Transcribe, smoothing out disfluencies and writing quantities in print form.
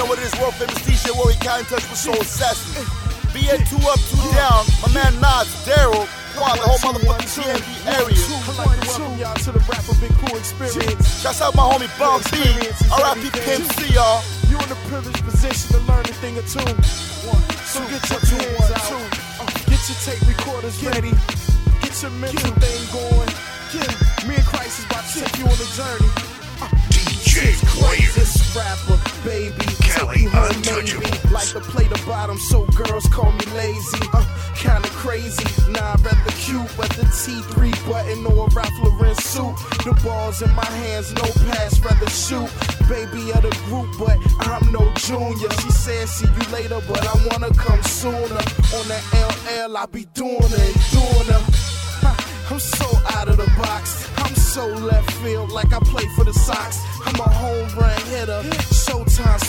know what it is, world famous DJ Warrior Cat in touch with Soul Assassin. BA 2 up, 2 down. My man Nas, Daryl, Quan, the whole motherfucking TNB area. I'd like to welcome y'all to the Rapper Big Cool Experience. Shouts out my homie Bomb B. R.I.P. Pimp C, y'all. You in a privileged position to learn a thing or two. So get your hands out. Get your tape recorders ready. Get your mental thing going. Me and Christ is about to take you on a journey. DJ Player. This rapper, baby, Kelly take you home, Untouchable. maybe. Like to play the bottom, so girls call me lazy. Kinda crazy. Nah, I'd rather cute, but the T3 button or a Ralph Lauren suit. The ball's in my hands, no pass, rather shoot. Baby of the group, but I'm no junior. She said see you later, but I wanna come sooner. On the LL, I be doing it, doing it. I'm so out of the box. I'm so left field, like I play for the Sox. I'm a home run hitter. Showtime.